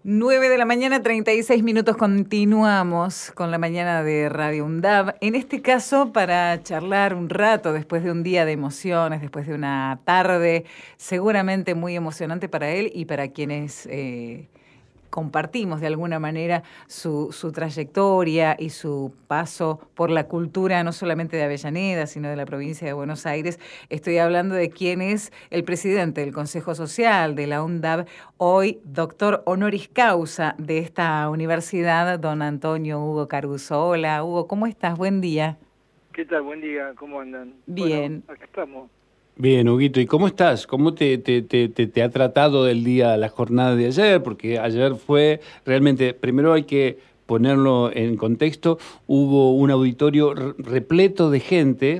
9 de la mañana, 36 minutos. Continuamos con la mañana de Radio UNDAV. En este caso, para charlar un rato después de un día de emociones, después de una tarde seguramente muy emocionante para él y para quienes compartimos de alguna manera su trayectoria y su paso por la cultura, no solamente de Avellaneda, sino de la provincia de Buenos Aires. Estoy hablando de quién es el presidente del Consejo Social de la UNDAV, hoy doctor honoris causa de esta universidad, don Antonio Hugo Caruso. Hola, Hugo, ¿cómo estás? Buen día. ¿Qué tal? Buen día, ¿cómo andan? Bien. Bueno, acá estamos. Bien, Huguito, ¿y cómo estás? ¿Cómo te ha tratado el día, la jornada de ayer? Porque ayer fue realmente, primero hay que ponerlo en contexto, hubo un auditorio repleto de gente,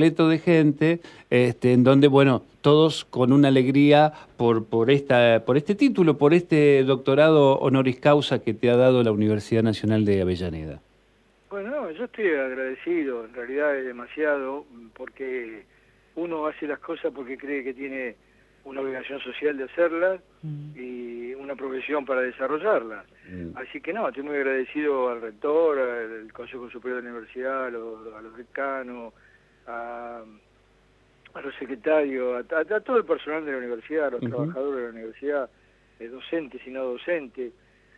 en donde, bueno, todos con una alegría por este título, por este doctorado honoris causa que te ha dado la Universidad Nacional de Avellaneda. Bueno, no, yo estoy agradecido, en realidad es demasiado, porque uno hace las cosas porque cree que tiene una obligación social de hacerlas y una profesión para desarrollarlas. Así que no, estoy muy agradecido al rector, al Consejo Superior de la Universidad, a los decanos, a los secretarios, a todo el personal de la universidad, a los trabajadores de la universidad, docentes y no docentes,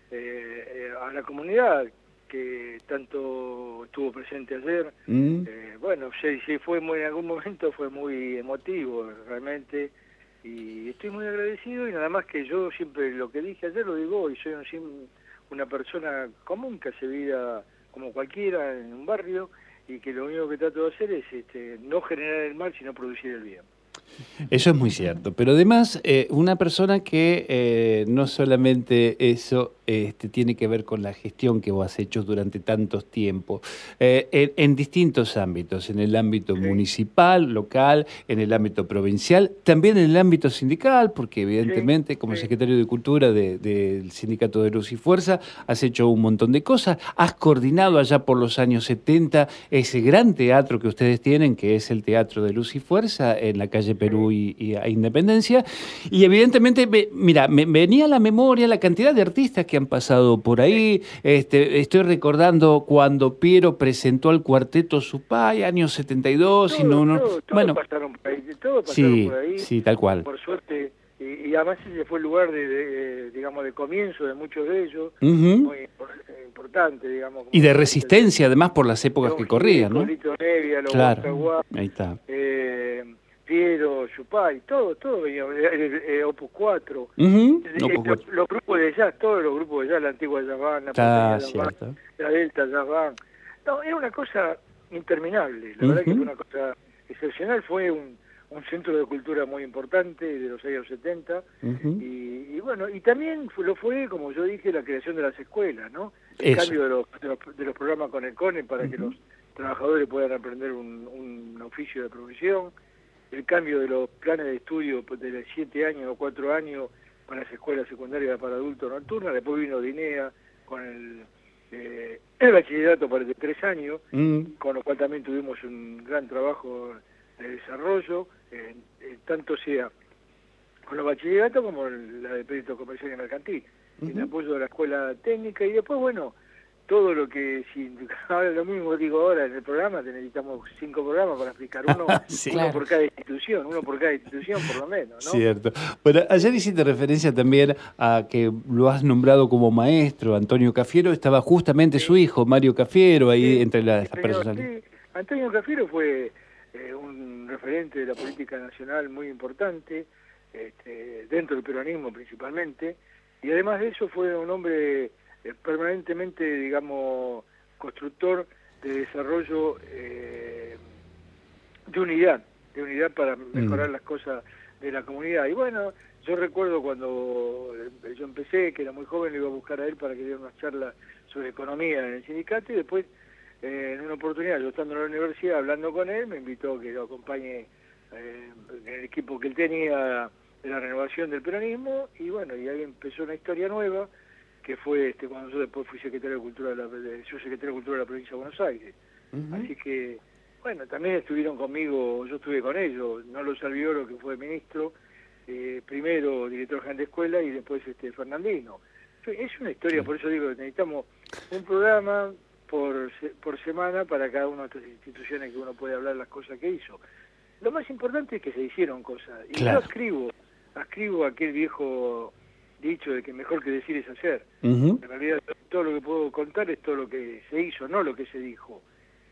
a la comunidad que tanto estuvo presente ayer. Bueno, sí fue en algún momento fue muy emotivo realmente, y estoy muy agradecido, y nada más que yo siempre lo que dije ayer lo digo hoy, soy una persona común que hace vida como cualquiera en un barrio, y que lo único que trato de hacer es no generar el mal, sino producir el bien. Eso es muy cierto, pero además una persona que no solamente eso tiene que ver con la gestión que vos has hecho durante tantos tiempos, en distintos ámbitos, en el ámbito municipal, local, en el ámbito provincial, también en el ámbito sindical, porque evidentemente como secretario de Cultura del Sindicato de Luz y Fuerza has hecho un montón de cosas, has coordinado allá por los años 70 ese gran teatro que ustedes tienen, que es el Teatro de Luz y Fuerza, en la calle Perú y a Independencia, y evidentemente, mira, me venía a la memoria la cantidad de artistas que han pasado por ahí. Estoy recordando cuando Piero presentó al cuarteto Supay, años 72, Todos bueno, pasaron por ahí, todos pasaron por ahí. Sí, tal cual. Por suerte, y además ese fue el lugar digamos, de comienzo de muchos de ellos, muy importante, digamos. Y de resistencia, además, por las épocas que corrían, ¿no? Nevia, los claro, ahí está. Piero, Supay, todo venía, Opus 4, los grupos de jazz, todos los grupos de jazz, la antigua Jazz Band, la Delta Jazz Band. No, era una cosa interminable, la verdad que fue una cosa excepcional, fue un centro de cultura muy importante de los años 70, y bueno, y también lo fue, como yo dije, la creación de las escuelas, ¿no? El cambio de los programas con el CONE para que los trabajadores puedan aprender un oficio de profesión, el cambio de los planes de estudio de 7 años o 4 años para las escuelas secundarias para adultos nocturnas, después vino Dinea con el bachillerato para de 3 años, con lo cual también tuvimos un gran trabajo de desarrollo, tanto sea con los bachilleratos como la de Perito Comercial y Mercantil, en apoyo de la escuela técnica, y después, bueno, todo lo que, ahora lo mismo digo ahora en el programa, necesitamos 5 programas para explicar uno por cada institución, por lo menos, ¿no? Cierto. Bueno, ayer hiciste referencia también a que lo has nombrado como maestro, Antonio Cafiero, estaba justamente su hijo, Mario Cafiero, ahí entre las personas. Sí, Antonio Cafiero fue un referente de la política nacional muy importante, dentro del peronismo principalmente, y además de eso fue un hombre permanentemente, digamos, constructor de desarrollo, de unidad para mejorar las cosas de la comunidad. Y bueno, yo recuerdo cuando yo empecé, que era muy joven, le iba a buscar a él para que diera unas charlas sobre economía en el sindicato, y después, en una oportunidad, yo estando en la universidad hablando con él, me invitó a que lo acompañe en el equipo que él tenía de la renovación del peronismo, y bueno, y ahí empezó una historia nueva, que fue cuando yo después fui secretario de Cultura de la provincia de Buenos Aires. Así que, bueno, también estuvieron conmigo, yo estuve con ellos, Nolo Salviolo, que fue ministro, primero director general de escuela, y después Fernandino. Es una historia, por eso digo que necesitamos un programa por semana para cada una de estas instituciones que uno puede hablar las cosas que hizo. Lo más importante es que se hicieron cosas. Y yo ascribo aquel viejo dicho de que mejor que decir es hacer. En realidad todo lo que puedo contar es todo lo que se hizo, no lo que se dijo.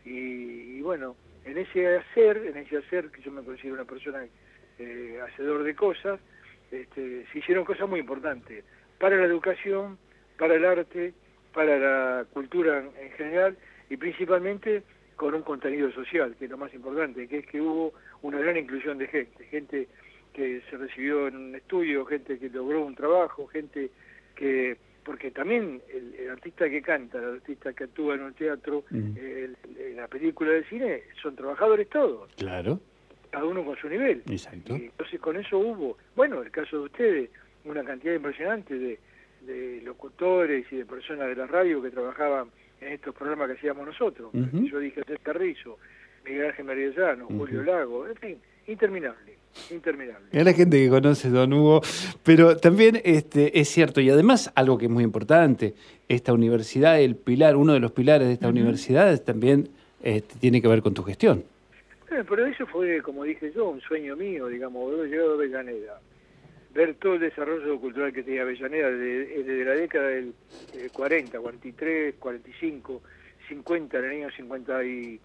Y bueno, en ese hacer que yo me considero una persona hacedor de cosas, se hicieron cosas muy importantes para la educación, para el arte, para la cultura en general y principalmente con un contenido social, que es lo más importante, que es que hubo una gran inclusión de gente que se recibió en un estudio, gente que logró un trabajo, gente que... Porque también el artista que canta, el artista que actúa en un teatro, en la película del cine, son trabajadores todos. Claro. Cada uno con su nivel. Exacto. Y entonces con eso hubo, bueno, el caso de ustedes, una cantidad impresionante de locutores y de personas de la radio que trabajaban en estos programas que hacíamos nosotros. Yo dije Andrés Carrizo, Miguel Ángel Mariellano, Julio Lago, en fin, interminable. Es la gente que conoce, don Hugo, pero también es cierto, y además algo que es muy importante, esta universidad, uno de los pilares de esta universidad también tiene que ver con tu gestión. Pero eso fue, como dije yo, un sueño mío, digamos, haber llegado a Avellaneda, ver todo el desarrollo cultural que tenía Avellaneda desde la década del 40, 43, 45, 50, en el año 52,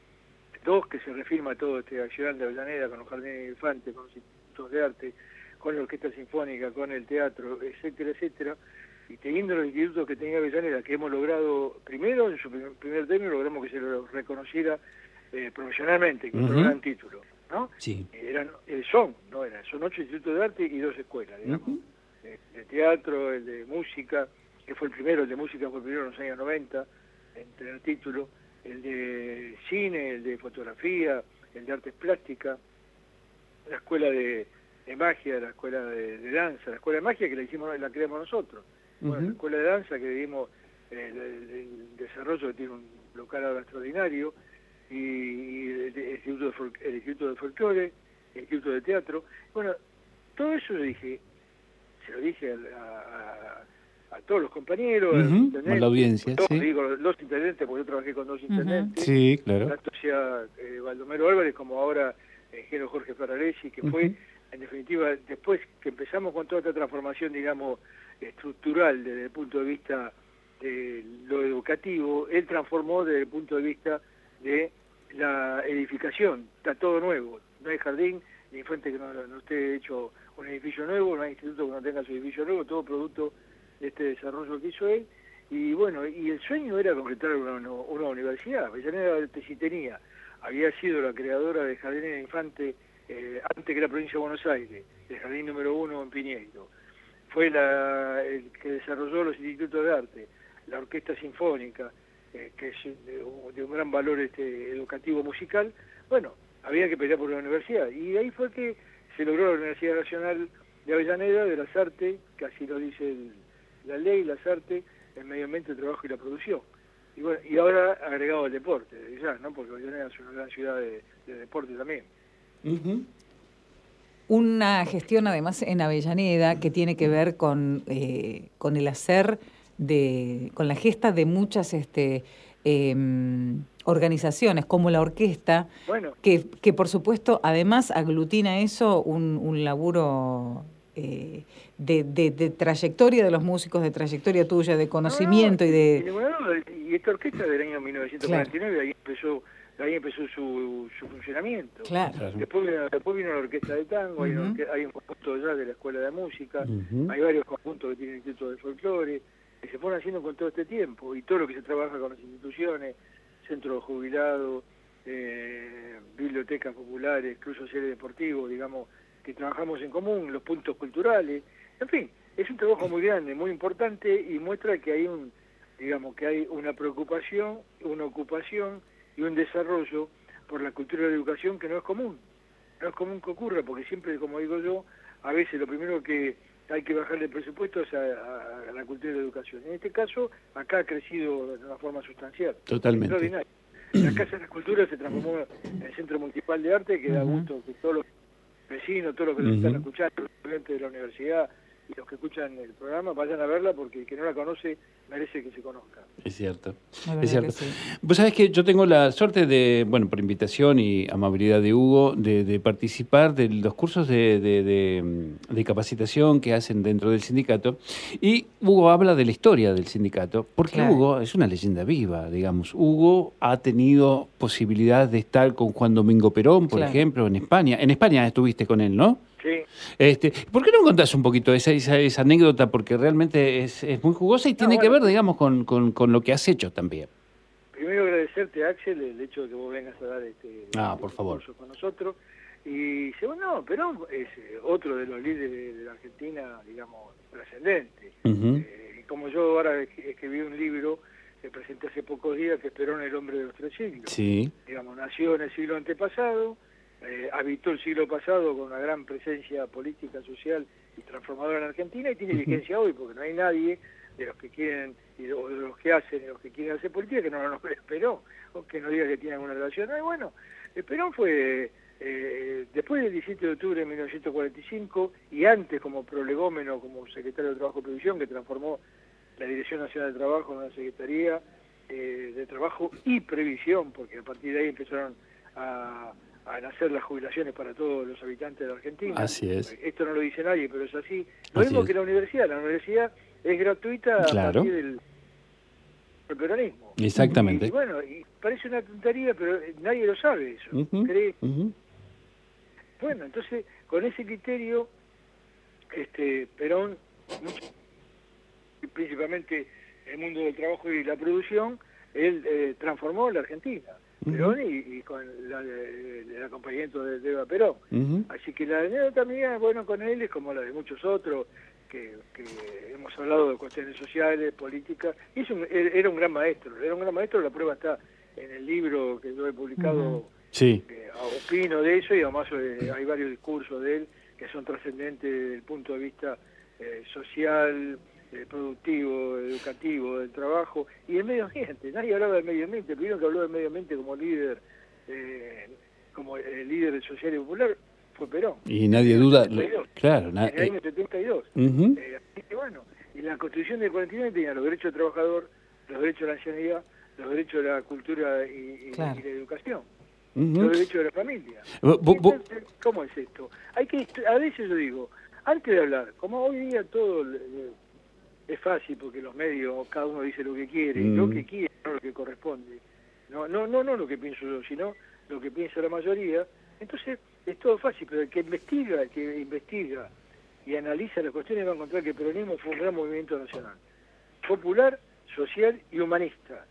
que se refirma todo este accionar de Avellaneda con los jardines de infantes, con los institutos de arte, con la orquesta sinfónica, con el teatro, etcétera, etcétera, y teniendo los institutos que tenía Avellaneda, que hemos logrado, primero, en su primer término, logramos que se lo reconociera profesionalmente, con un gran título, ¿no? Sí. Son 8 institutos de arte y 2 escuelas, digamos. El teatro, el de música, que fue el primero, el de música fue el primero en los años 90, en tener título, el de cine, el de fotografía, el de artes plásticas, la escuela de magia, la escuela de danza, la escuela de magia que la creamos nosotros. Bueno, la escuela de danza que dimos el desarrollo, que tiene un local ahora extraordinario, y el Instituto de Folclore, el Instituto de Teatro. Bueno, todo eso se lo dije a todos los compañeros, a la audiencia, todos, sí. Digo, los intendentes, porque yo trabajé con 2 intendentes, sí, claro. tanto sea Baldomero Álvarez como ahora el ingeniero Jorge Ferraresi, que fue, en definitiva, después que empezamos con toda esta transformación, digamos, estructural desde el punto de vista de lo educativo, él transformó desde el punto de vista de la edificación. Está todo nuevo, no hay jardín ni fuente que no esté hecho un edificio nuevo, no hay instituto que no tenga su edificio nuevo, todo producto de este desarrollo que hizo él. Y bueno, y el sueño era concretar una universidad. Avellaneda sí tenía, había sido la creadora de jardines de infantes antes que la provincia de Buenos Aires, el jardín número 1 en Piñeiro. Fue el que desarrolló los institutos de arte, la orquesta sinfónica, que es de un gran valor educativo musical. Bueno, había que pelear por la universidad, y ahí fue que se logró la Universidad Nacional de Avellaneda de las Artes, que así lo dice la ley, las artes, el medio ambiente, el trabajo y la producción. Y bueno, y ahora agregado el deporte, ya, ¿no? Porque Avellaneda es una gran ciudad de deporte también. Una gestión además en Avellaneda que tiene que ver con el hacer con la gesta de muchas organizaciones como la orquesta, bueno, que por supuesto además aglutina eso un laburo de trayectoria de los músicos, de trayectoria tuya, de conocimiento y esta orquesta del año 1949, claro. ahí empezó su funcionamiento. Claro. Después vino la orquesta de tango, hay un conjunto ya de la escuela de música, hay varios conjuntos que tienen institutos de folclore, que se fueron haciendo con todo este tiempo, y todo lo que se trabaja con las instituciones, centros jubilados, bibliotecas populares, clubes sociales deportivos, digamos, que trabajamos en común, los puntos culturales, en fin, es un trabajo muy grande, muy importante, y muestra que hay que hay una preocupación, una ocupación y un desarrollo por la cultura de la educación que no es común que ocurra, porque siempre, como digo yo, a veces lo primero que hay que bajarle el presupuesto es a la cultura de la educación. En este caso, acá ha crecido de una forma sustancial. Totalmente. Extraordinario. La Casa de la Cultura se transformó en el Centro Municipal de Arte, que da gusto que todos los vecinos, todos los que nos están escuchando, los estudiantes de la universidad y los que escuchan el programa vayan a verla, porque el que no la conoce merece que se conozca. Es cierto, es cierto. Sí. Vos sabés que yo tengo la suerte de, bueno, por invitación y amabilidad de Hugo, de participar de los cursos de capacitación que hacen dentro del sindicato, y Hugo habla de la historia del sindicato, porque claro, Hugo es una leyenda viva, digamos. Hugo ha tenido posibilidad de estar con Juan Domingo Perón, por ejemplo, en España. En España estuviste con él, ¿no? Sí. ¿Por qué no contás un poquito esa anécdota? Porque realmente es muy jugosa y tiene que ver, digamos, con lo que has hecho también. Primero agradecerte, Axel, el hecho de que vos vengas a dar por favor, curso con nosotros. Y segundo, Perón es otro de los líderes de la Argentina, digamos, trascendente. Como yo ahora escribí un libro que presenté hace pocos días, que es Perón, el hombre de los 3 siglos. Sí. Digamos, nació en el siglo antepasado, habitó el siglo pasado con una gran presencia política, social y transformadora en Argentina, y tiene vigencia hoy, porque no hay nadie de los que quieren, o de los que hacen, de los que quieren hacer política, que no lo nombre Perón, o que no diga que tiene alguna relación. No, y bueno, Perón fue, después del 17 de octubre de 1945, y antes como prolegómeno, como secretario de Trabajo y Previsión, que transformó la Dirección Nacional de Trabajo en una Secretaría de Trabajo y Previsión, porque a partir de ahí empezaron a nacer las jubilaciones para todos los habitantes de la Argentina. Así es. Esto no lo dice nadie, pero es así. Lo mismo que la universidad es gratuita, claro, a partir del peronismo. Exactamente. Y bueno, y parece una tontería, pero nadie lo sabe eso. ¿Cree? Bueno, entonces, con ese criterio, Perón, principalmente el mundo del trabajo y la producción, él transformó la Argentina. Perón y con el acompañamiento de Eva Perón. Así que la anécdota mía, bueno, con él es como la de muchos otros, que hemos hablado de cuestiones sociales, políticas, y era un gran maestro, la prueba está en el libro que yo he publicado, sí. Opino de eso, y además hay varios discursos de él que son trascendentes desde el punto de vista social, productivo, educativo, del trabajo y del medio ambiente. Nadie hablaba del medio ambiente. El primero que habló del medio ambiente como líder, como el líder social y popular, fue Perón. Y nadie duda, claro. En el año 72. Así que bueno, y la Constitución del 49 tenía los derechos del trabajador, los derechos de la ancianidad, los derechos de la cultura y la educación, los derechos de la familia. Entonces, ¿cómo es esto? A veces yo digo, antes de hablar, como hoy día todo es fácil porque los medios, cada uno dice lo que quiere, no lo que corresponde. No lo que pienso yo, sino lo que piensa la mayoría. Entonces es todo fácil, pero el que investiga y analiza las cuestiones va a encontrar que el peronismo fue un gran movimiento nacional, popular, social y humanista.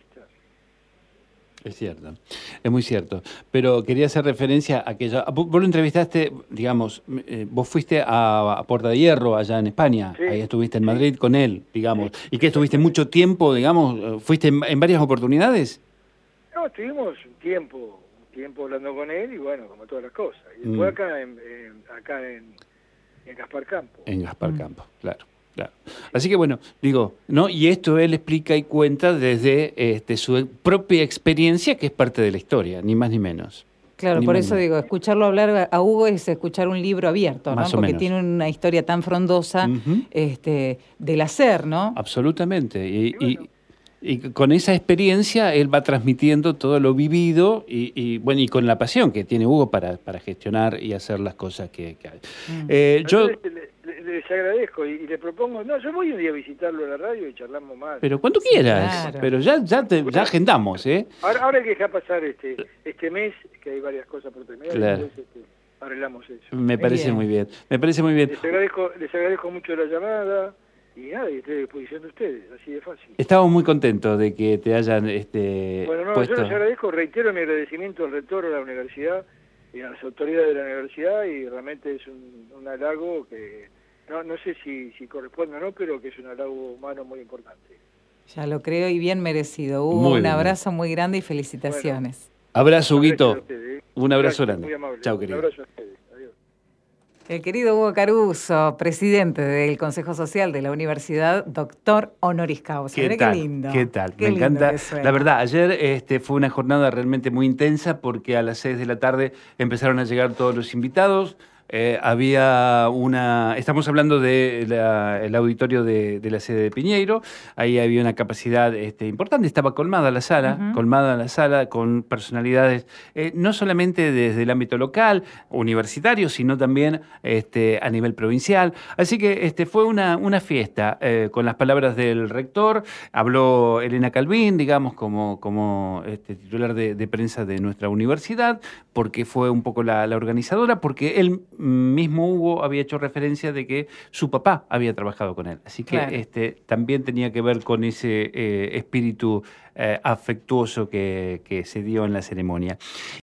Es cierto, es muy cierto. Pero quería hacer referencia a que vos lo entrevistaste, digamos, vos fuiste a Puerta de Hierro allá en España, sí, ahí estuviste en Madrid con él, digamos, sí, y que estuviste mucho tiempo, digamos, ¿fuiste en varias oportunidades? No, estuvimos un tiempo hablando con él y bueno, como todas las cosas. Y después acá en Gaspar Campo. En Gaspar Campo, claro. Claro. Así que bueno, digo, ¿no? Y esto él explica y cuenta desde su propia experiencia, que es parte de la historia, ni más ni menos. Claro, por eso digo, escucharlo hablar a Hugo es escuchar un libro abierto, ¿no? Más o porque menos. Tiene una historia tan frondosa del hacer, ¿no? Absolutamente. Y con esa experiencia él va transmitiendo todo lo vivido y con la pasión que tiene Hugo para gestionar y hacer las cosas que hay. Yo les agradezco y les propongo, yo voy un día a visitarlo a la radio y charlamos más. Pero cuando quieras, claro. Pero ya agendamos, Ahora hay que dejar pasar este mes, que hay varias cosas por terminar, claro. Entonces arreglamos eso. Me parece muy bien. Les agradezco mucho la llamada. Y nada, estoy a disposición de ustedes, así de fácil. Estamos muy contentos de que te hayan puesto... Yo les agradezco, reitero mi agradecimiento al rector de la universidad y a las autoridades de la universidad, y realmente es un halago que no sé si corresponde o no, pero que es un halago humano muy importante. Ya lo creo y bien merecido. Hugo, un abrazo muy grande y felicitaciones. Bueno, abrazo, Huguito. Un abrazo grande. Muy amable. Chao, querido. Un abrazo a ustedes. El querido Hugo Caruso, presidente del Consejo Social de la Universidad, doctor honoris causa. Qué lindo. ¿Qué tal? Me encanta. La verdad, ayer fue una jornada realmente muy intensa porque a las 6 de la tarde empezaron a llegar todos los invitados. Estamos hablando del auditorio de la sede de Piñeiro, ahí había una capacidad importante, estaba colmada la sala, con personalidades, no solamente desde el ámbito local, universitario, sino también a nivel provincial. Así que fue una fiesta, con las palabras del rector. Habló Elena Calvin, digamos, como titular de prensa de nuestra universidad, porque fue un poco la organizadora, porque él mismo, Hugo, había hecho referencia de que su papá había trabajado con él. Así que claro, también tenía que ver con ese espíritu afectuoso que se dio en la ceremonia.